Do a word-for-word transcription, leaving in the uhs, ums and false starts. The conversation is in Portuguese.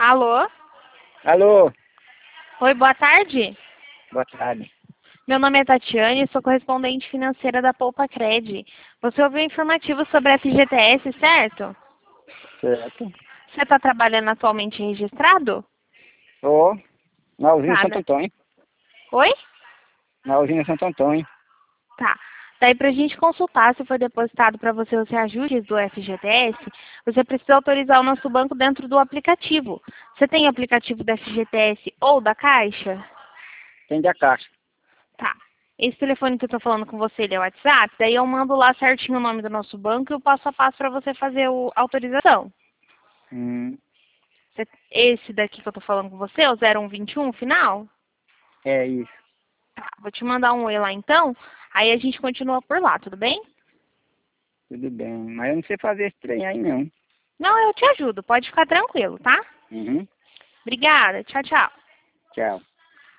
Alô? Alô, Oi, boa tarde. boa tarde. Meu nome é Tatiane, sou correspondente financeira da Poupa Cred. Você ouviu informativo sobre a F G T S, certo? Certo. Você está trabalhando atualmente registrado? Tô na usina Tá, Santo né? Antônio. Oi? Na usina Santo Antônio. Tá. Daí, para a gente consultar se foi depositado para você os reajustes do F G T S, você precisa autorizar o nosso banco dentro do aplicativo. Você tem o aplicativo do F G T S ou da Caixa? Tem da caixa. Tá. Esse telefone que eu tô falando com você, ele é o WhatsApp, daí eu mando lá certinho o nome do nosso banco e o passo a passo para você fazer o- a autorização. Hum, Você- Esse daqui que eu tô falando com você, o zero um dois um final? é isso. Tá, vou te mandar um oi lá então, aí a gente continua por lá, tudo bem? Tudo bem. Mas eu não sei fazer esse trem aí, não. Não, eu te ajudo, pode ficar tranquilo, tá? Uhum. Obrigada, tchau, tchau. Tchau.